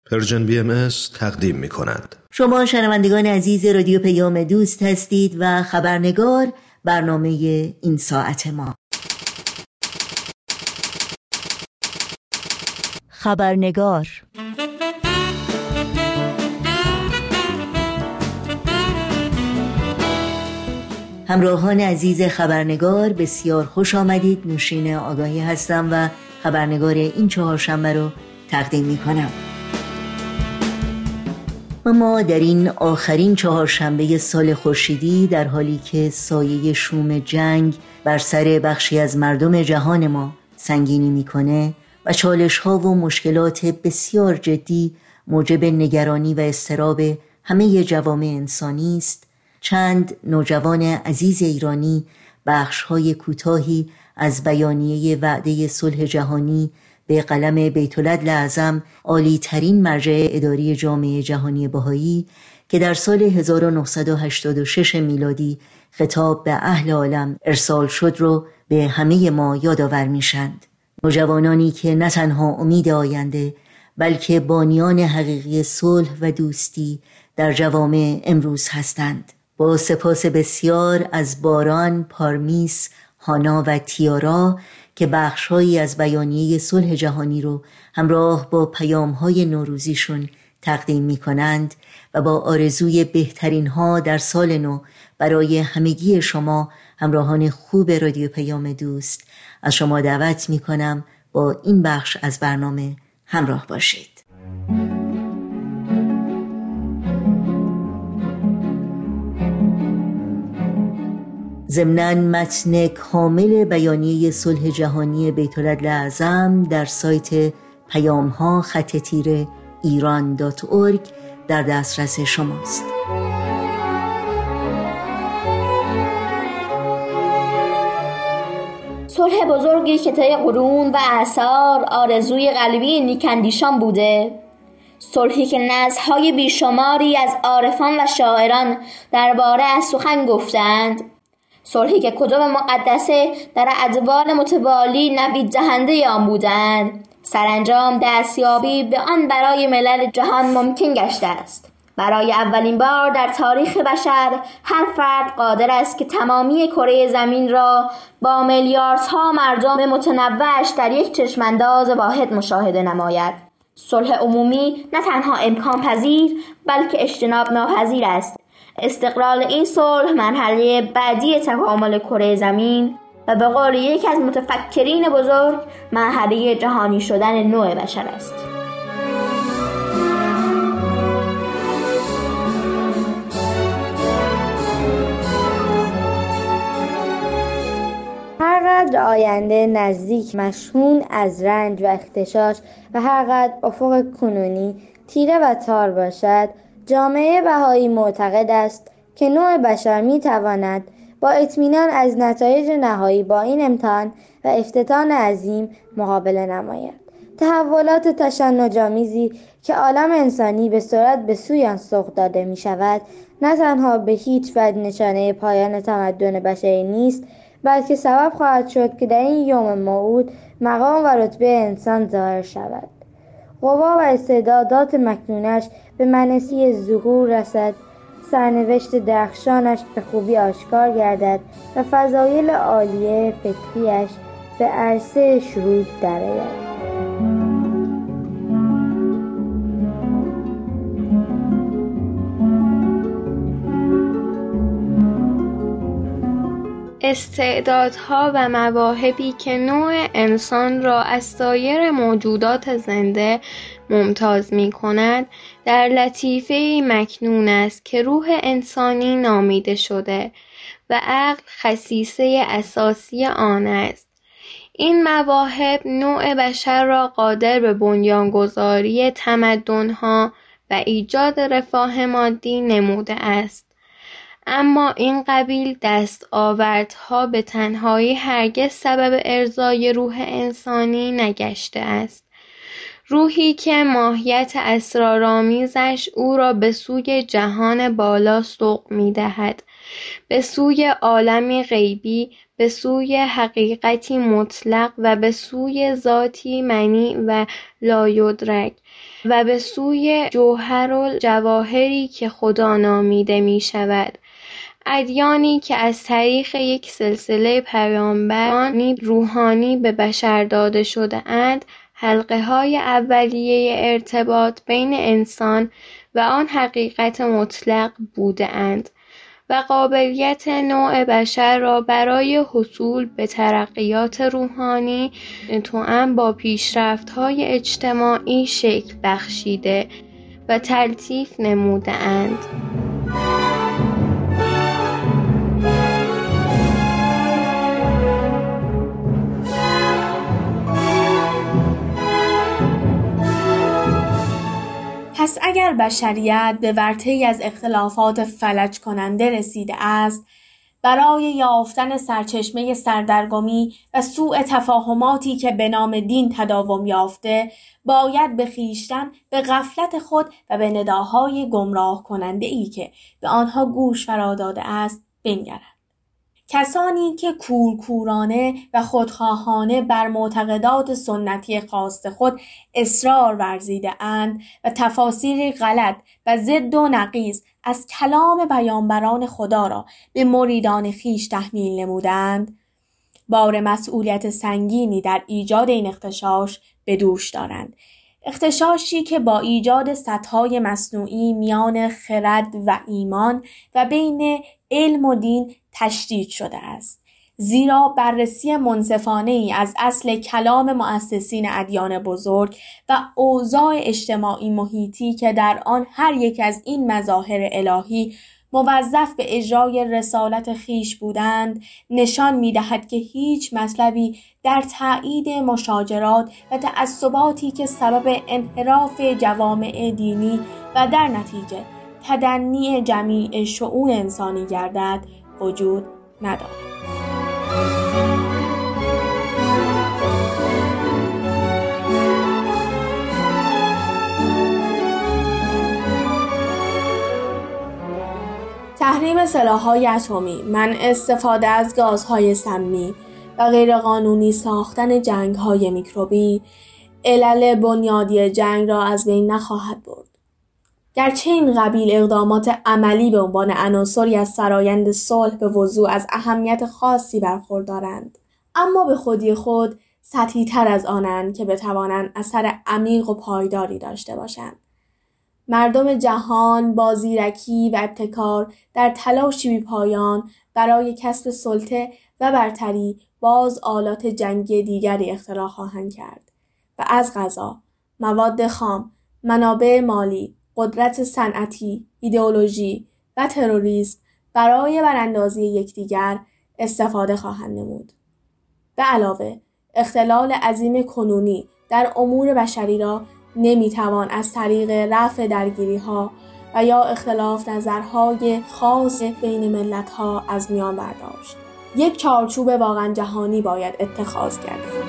پرژن BMS تقدیم می کند. شما شنوندگان عزیز رادیو پیام دوست هستید و خبرنگار برنامه این ساعت ما. خبرنگار همراهان عزیز خبرنگار، بسیار خوش آمدید. نوشین آگاهی هستم و خبرنگار این چهارشنبه رو تقدیم می کنم. ما در این آخرین چهارشنبه سال خورشیدی، در حالی که سایه شوم جنگ بر سر بخشی از مردم جهان ما سنگینی میکنه و چالش‌ها و مشکلات بسیار جدی موجب نگرانی و اضطراب همه جوامع انسانی است، چند نوجوان عزیز ایرانی بخش‌های کوتاهی از بیانیه وعده صلح جهانی به قلم بیت‌العدل اعظم، عالی ترین مرجع اداری جامعه جهانی بهایی، که در سال 1986 میلادی خطاب به اهل عالم ارسال شد رو به همه ما یادآور میشند. نوجوانانی که نه تنها امید آینده بلکه بانیان حقیقی صلح و دوستی در جوامع امروز هستند. با سپاس بسیار از باران، پارمیس، هانا و تیارا که بخش‌هایی از بیانیه صلح جهانی رو همراه با پیام‌های نوروزیشون تقدیم می‌کنند و با آرزوی بهترین ها در سال نو برای همگی شما همراهان خوب رادیو پیام دوست از شما دعوت می‌کنم با این بخش از برنامه همراه باشید. ضمناً متن کامل بیانیه صلح جهانی بیت‌العدل اعظم در سایت پیام‌ها-ایران.org در دسترس شماست. صلح بزرگی که طی قرون و اعصار آرزوی قلبی نیک‌اندیشان بوده، صلحی که نسل‌های بیشماری از عارفان و شاعران درباره‌اش سخن گفتند، صلحی که کتب مقدسه در ادوار متوالی نوید دهنده آن بودند، سرانجام دستیابی به آن برای ملل جهان ممکن گشته است. برای اولین بار در تاریخ بشر هر فرد قادر است که تمامی کره زمین را با میلیاردها مردم متنوعش در یک چشمانداز واحد مشاهده نماید. صلح عمومی نه تنها امکان پذیر بلکه اجتناب ناپذیر است. استقلال این صلح مرحله بعدی تکامل کره زمین و به قول یکی از متفکرین بزرگ مرحله جهانی شدن نوع بشر است. هرقدر آینده نزدیک مشحون از رنج و اغتشاش و هرقدر افق کنونی تیره و تار باشد، جامعه بهایی معتقد است که نوع بشر می‌تواند با اطمینان از نتایج نهایی با این امتحان و افتتان عظیم مقابله نماید. تحولات تشنج‌آمیزی که عالم انسانی به سرعت به سوی آن سوق داده می‌شود، نه تنها به هیچ وجه نشانه پایان تمدن بشری نیست، بلکه سبب خواهد شد که در این یوم موعود مقام و رتبه انسان ظاهر شود. قوا و استعدادات مکنونش به منصی ظهور رسد، سرنوشت درخشانش به خوبی آشکار گردد و فضایل عالیه فکریش به عرصه شهود درآید. استعدادها و مواهبی که نوع انسان را از سایر موجودات زنده ممتاز می کند در لطیفه مکنون است که روح انسانی نامیده شده و عقل خصیصه اساسی آن است. این مواهب نوع بشر را قادر به بنیانگذاری تمدن‌ها و ایجاد رفاه مادی نموده است. اما این قبیل دستاوردها به تنهایی هرگز سبب ارضای روح انسانی نگشته است. روحی که ماهیت اسرارآمیزش او را به سوی جهان بالا سوق می‌دهد، به سوی عالمی غیبی، به سوی حقیقتی مطلق و به سوی ذاتی منیع و لایدرک. و به سوی جوهر و جواهری که خدا نامیده می شود. ادیانی که از طریق یک سلسله پیامبران روحانی به بشر داده شده اند، حلقه های اولیه ارتباط بین انسان و آن حقیقت مطلق بوده اند و قابلیت نوع بشر را برای حصول به ترقیات روحانی توأم با پیشرفت‌های اجتماعی شکل بخشیده و تلطیف نموده اند. پس اگر بشریت به ورطه‌ای از اختلافات فلج کننده رسیده است، برای یافتن سرچشمه سردرگمی و سوء تفاهماتی که به نام دین تداوم یافته، باید به خویشتن، به غفلت خود و به نداهای گمراه کننده ای که به آنها گوش فرا داده است بنگرد. کسانی که کورکورانه و خودخواهانه بر معتقدات سنتی خاص خود اصرار ورزیده اند و تفاسیری غلط و ضد و نقیض از کلام بیانبران خدا را به مریدان خویش تحمیل نمودند، بار مسئولیت سنگینی در ایجاد این اغتشاش به دوش دارند. اغتشاشی که با ایجاد سدهای مصنوعی میان خرد و ایمان و بین علم و دین تشدید شده است. زیرا بررسی منصفانه‌ای از اصل کلام مؤسسین ادیان بزرگ و اوضاع اجتماعی محیطی که در آن هر یک از این مظاهر الهی موظف به اجرای رسالت خویش بودند، نشان می‌دهد که هیچ مطلبی در تایید مشاجرات و تعصباتی که سبب انحراف جوامع دینی و در نتیجه تدنی جمیع شؤون انسانی گردد وجود ندارد. تحریم سلاح‌های اتمی، منع استفاده از گازهای سمی و غیرقانونی ساختن جنگ‌های میکروبی علل بنیادی جنگ را از بین نخواهد برد. گرچه این قبیل اقدامات عملی به عنوان عناصری از فرایند صلح به وضوح از اهمیت خاصی برخوردارند، اما به خودی خود سطحی تر از آنند که بتوانند اثر عمیق و پایداری داشته باشند. مردم جهان با زیرکی و ابتکار در تلاشی بی‌پایان برای کسب سلطه و برتری باز آلات جنگی دیگری اختراع خواهند کرد و از قضا مواد خام، منابع مالی، قدرت صنعتی، ایدئولوژی و تروریسم برای براندازی یکدیگر استفاده خواهند نمود. به علاوه اختلال عظیم کنونی در امور بشری را نمیتوان از طریق رفع درگیری‌ها و یا اختلاف نظرهای خاص بین ملت‌ها از میان برداشت. یک چارچوب واقعا جهانی باید اتخاذ کرد.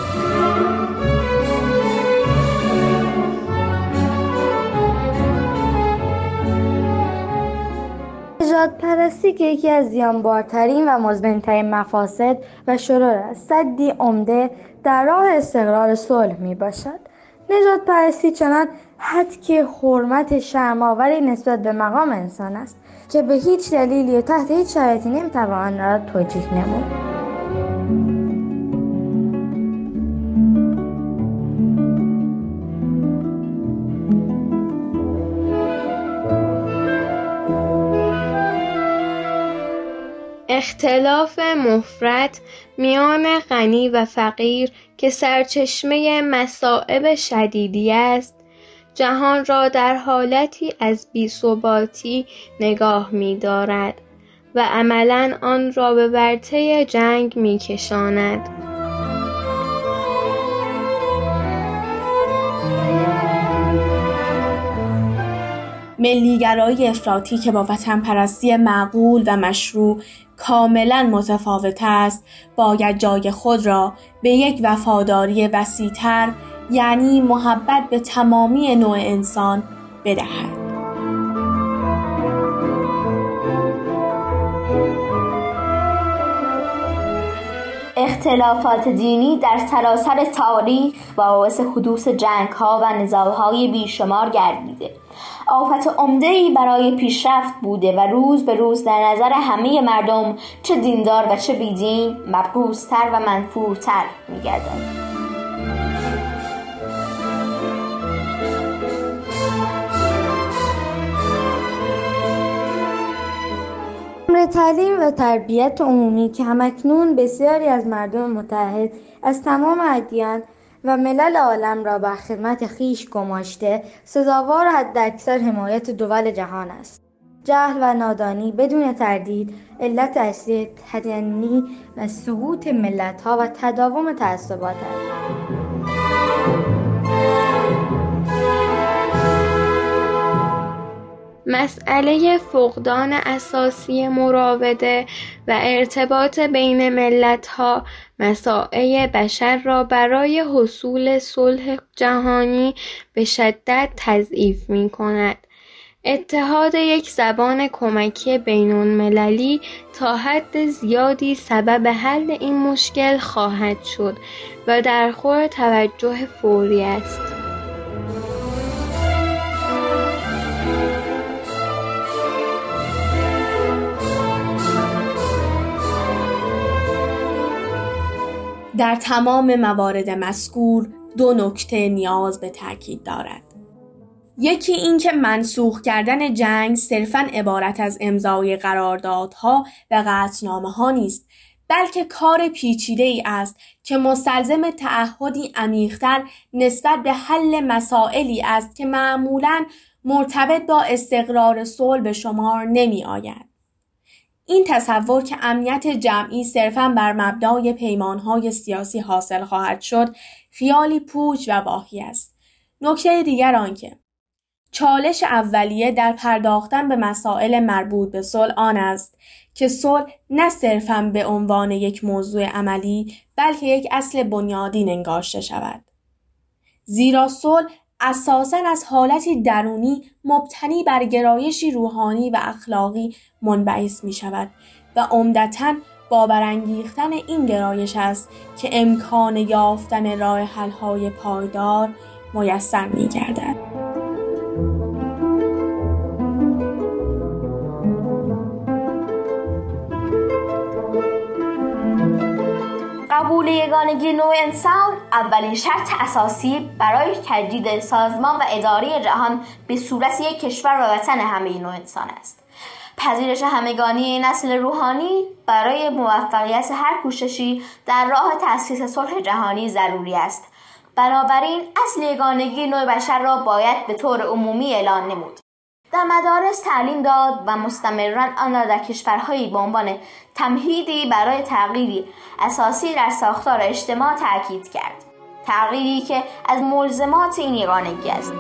نژادپرستی که یکی از زیانبارترین و مزمن‌ترین مفاسد و شرور است، سدی عمده در راه استقرار صلح می باشد. نژادپرستی چنان حد که حرمت شرم‌آوری نسبت به مقام انسان است که به هیچ دلیلی و تحت هیچ شرایطی نمی‌توان آن را توجیه نمود. اختلاف مفرط میان غنی و فقیر که سرچشمه مصائب شدیدی است، جهان را در حالتی از بی‌ثباتی نگاه می‌دارد و عملاً آن را به ورطه جنگ می‌کشاند. ملیگرایی افراطی که با وطن پرستی معقول و مشروع کاملا متفاوت است، باید جای خود را به یک وفاداری وسیع‌تر، یعنی محبت به تمامی نوع انسان بدهد. اختلافات دینی در سراسر تاریخ باعث حدوث جنگ‌ها و نزاع‌های بیشمار گردیده. آفت عمده‌ای برای پیشرفت بوده و روز به روز در نظر همه مردم، چه دیندار و چه بیدین، مبغوض‌تر و منفورتر می‌گردد. امر تعلیم و تربیت عمومی که همکنون بسیاری از مردم متحد از تمام ادیان و ملل عالم را بر خدمت خویش گماشته، سزاوار حداکثر حمایت دول جهان است. جهل و نادانی بدون تردید علت اصلی تدنی و سقوط ملت‌ها و تداوم تعصبات است. مسئله فقدان اساسی مراوده و ارتباط بین ملت‌ها مساعی بشر را برای حصول صلح جهانی به شدت تضعیف می‌کند. اتحاد یک زبان کمکی بین‌المللی تا حد زیادی سبب حل این مشکل خواهد شد و در خور توجه فوری است. در تمام موارد مذکور 2 نکته نیاز به تاکید دارد. یکی این که منسوخ کردن جنگ صرفاً عبارت از امضای قراردادها و قطعنامه‌ها نیست، بلکه کار پیچیده‌ای است که مستلزم تعهدی عمیق‌تر نسبت به حل مسائلی است که معمولاً مرتبط با استقرار صلح به شمار نمی‌آید. این تصور که امنیت جمعی صرفاً بر مبنای پیمانهای سیاسی حاصل خواهد شد، خیالی پوچ و واهی است. نکته دیگر آنکه چالش اولیه در پرداختن به مسائل مربوط به صلح آن است که صلح نه صرفاً به عنوان یک موضوع عملی، بلکه یک اصل بنیادین انگاشته شود. زیرا صلح اساساً از حالتی درونی مبتنی بر گرایشی روحانی و اخلاقی منبعث می شود و عمدتاً با برانگیختن این گرایش است که امکان یافتن راه حل‌های پایدار میسر می گردد. قبول یگانگی نوع انسان اولین شرط اساسی برای تجدید سازمان و اداره جهان به صورت یک کشور و وطن همه نوع انسان است. پذیرش همگانی نسل روحانی برای موفقیت هر کوششی در راه تأسیس صلح جهانی ضروری است. بنابراین اصل یگانگی نوع بشر را باید به طور عمومی اعلان نمود. در مدارس تعلیم داد و مستمراً آن را در کشورهایی به عنوان تمهیدی برای تغییری اساسی در ساختار اجتماع تأکید کرد. تغییری که از ملزمات این یگانگی است.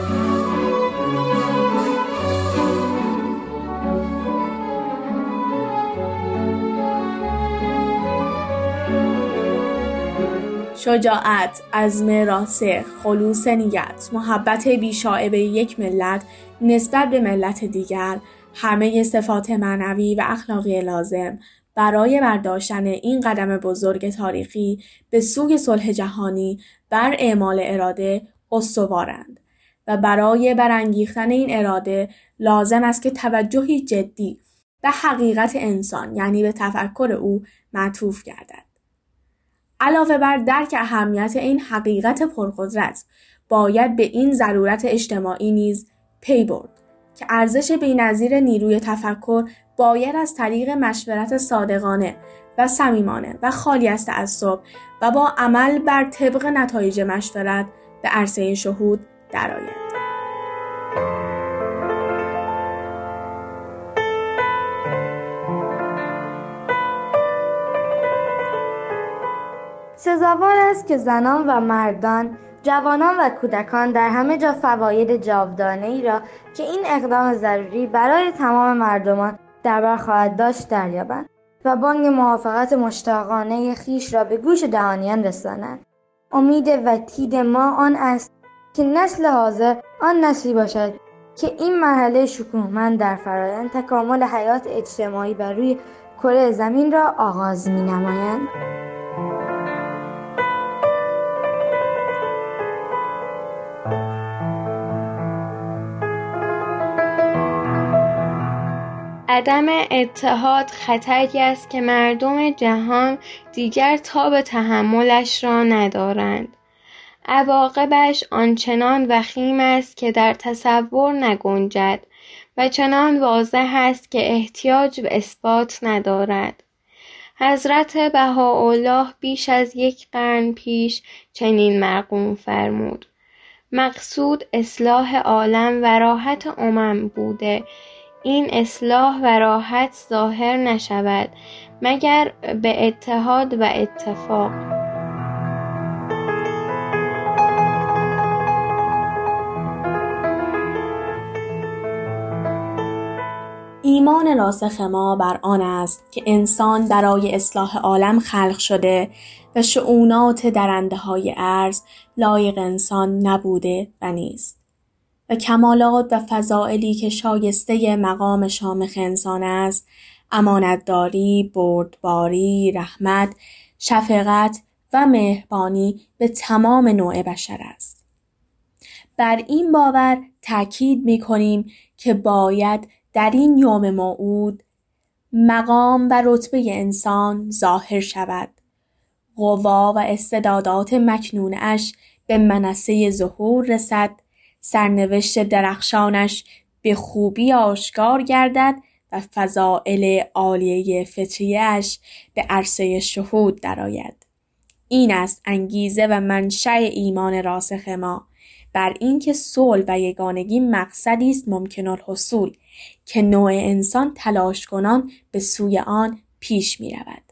شجاعت، عزم راسخ، خلوص نیت، محبت بی‌شائبه یک ملت نسبت به ملت دیگر، همه صفات معنوی و اخلاقی لازم برای برداشتن این قدم بزرگ تاریخی به سوی صلح جهانی بر اعمال اراده استوارند و برای برانگیختن این اراده لازم است که توجهی جدی به حقیقت انسان، یعنی به تفکر او، معطوف گردد. علاوه بر درک اهمیت این حقیقت پرقدرت، باید به این ضرورت اجتماعی نیز پی برد که ارزش بی‌نظیر نیروی تفکر باید از طریق مشورت صادقانه و صمیمانه و خالی از تعصب و با عمل بر طبق نتایج مشورت به عرصه شهود درآید. سزاوار است که زنان و مردان، جوانان و کودکان در همه جا فواید جاودانه‌ای را که این اقدام ضروری برای تمام مردمان در بر خواهد داشت دریابند و بانگ موافقت مشتاقانه خویش را به گوش جهانیان رسانند. امید وطید ما آن است که نسل حاضر آن نسلی باشد که این مرحله شکوهمند در فرآیند تکامل حیات اجتماعی بر روی کره زمین را آغاز می‌نمایند. عدم اتحاد خطری است که مردم جهان دیگر تاب تحملش را ندارند. عواقبش آنچنان وخیم است که در تصور نگنجد و چنان واضح است که احتیاج به اثبات ندارد. حضرت بهاءالله بیش از 1 قرن پیش چنین مرقوم فرمود: مقصود اصلاح عالم و راحت امم بوده. این اصلاح و راحت ظاهر نشود مگر به اتحاد و اتفاق. ایمان راسخ ما بر آن است که انسان برای اصلاح عالم خلق شده و شؤونات درنده‌های ارض لایق انسان نبوده و نیست و کمالات و فضائلی که شایسته مقام شامخ انسان است، امانتداری، بردباری، رحمت، شفقت و مهربانی به تمام نوع بشر است. بر این باور تأکید می‌کنیم که باید در این یوم موعود مقام و رتبه انسان ظاهر شود، قوا و استعدادات مکنونش به منصه ظهور رسد، سرنوشت درخشانش به خوبی آشکار گردد و فضائل عالیه فطریه‌اش به عرصه شهود درآید. این است انگیزه و منشأ ایمان راسخ ما بر اینکه صلح و یگانگی مقصدی است ممکن الحصول که نوع انسان تلاش کنان به سوی آن پیش می رود.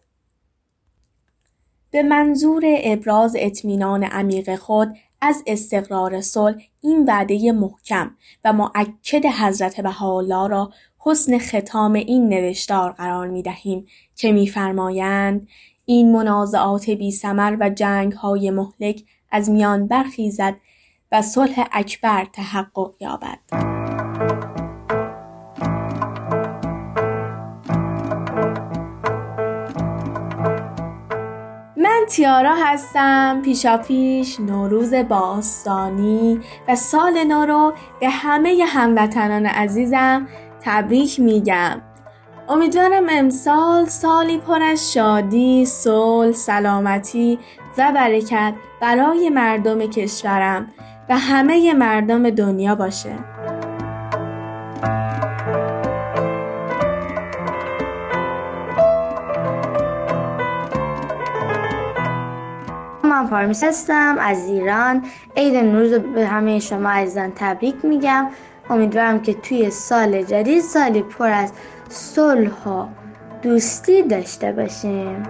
به منظور ابراز اطمینان عمیق خود از استقرار صلح، این وعده محکم و مؤکد حضرت بهاءالله را حسن ختام این نوشتار قرار می دهیم که می فرمایند: این منازعات بی ثمر و جنگ‌های مهلک از میان برخیزد و صلح اکبر تحقق یابد. من تیارا هستم. پیشاپیش نوروز باستانی و سال نو رو به همه هموطنان عزیزم تبریک میگم. امیدوارم امسال سالی پر از شادی، صلح، سلامتی و برکت برای مردم کشورم و همه مردم دنیا باشه. من پارمیس هستم از ایران. عید نوروز به همه شما عزیزان تبریک میگم. امیدوارم که توی سال جدید سالی پر از صلح و دوستی داشته باشیم.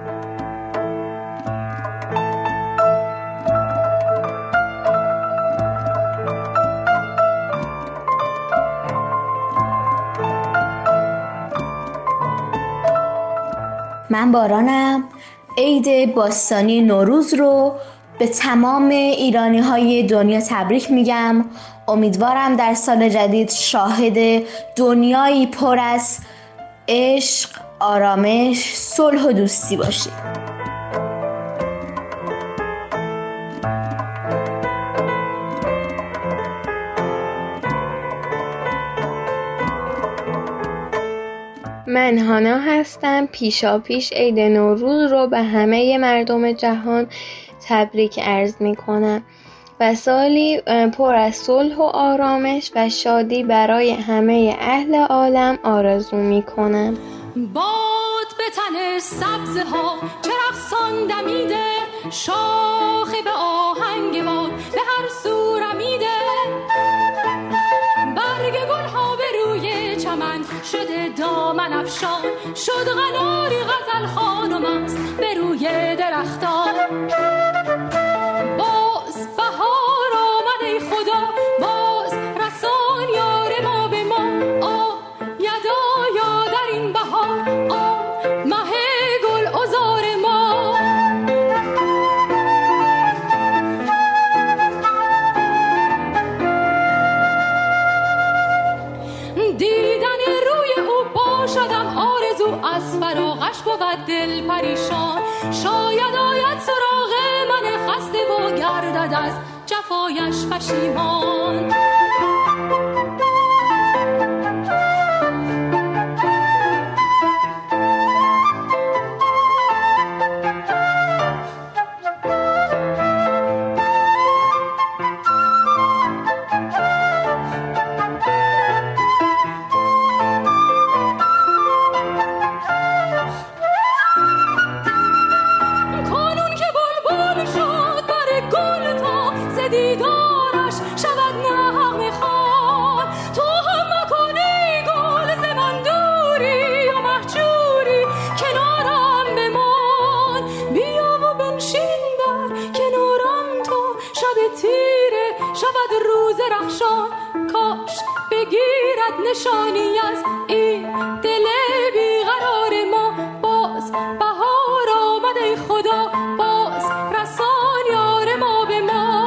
من بارانم. عید باستانی نوروز رو به تمام ایرانی‌های دنیا تبریک میگم. امیدوارم در سال جدید شاهد دنیایی پر از عشق، آرامش، صلح و دوستی باشیم. من هانا هستم. پیشاپیش عید نوروز رو به همه مردم جهان تبریک عرض می کنم و سالی پر از صلح و آرامش و شادی برای همه اهل عالم آرزو می کنم. باد به تن سبزه ها چه رقصان دمیده، شاخه به آهنگ باد به هر سو رمیده، برگ گل ها به روی چمن شده دامن افشان، شد قناری غزل خانم است به روی درختان. باز بهار آمد ای خدا، باز رسان یار ما به ما، آه یدایا در این بهار، آه مه گل عذار ما. دیدن روی او با شدم آرزو، از فراغش بود دل پریشان، شاید آید سراغ من خسته و گردد از جفایش پشیمان. بگیرد نشانی از این دل بیقرار ما. باز بهار آمد ای خدا، باز رسان یار ما به ما.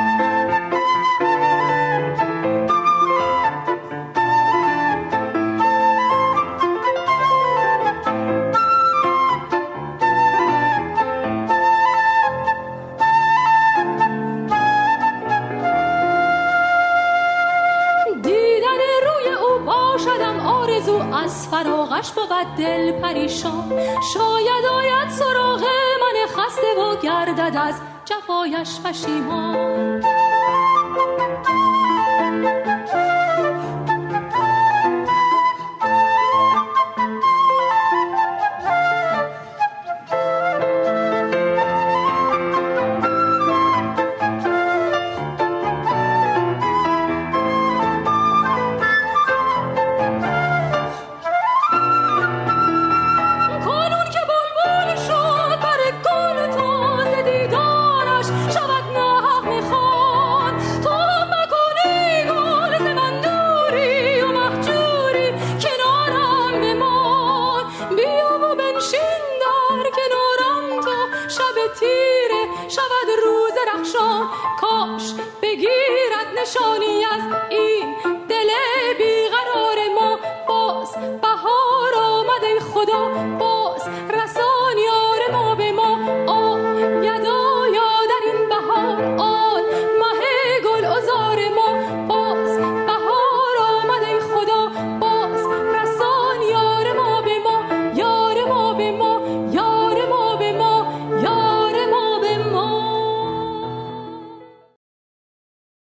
از فراغش بود دل پریشان، شاید آید سراغ من خسته و گردد از جفایش پشیمان. کاش بگیرد نشانی از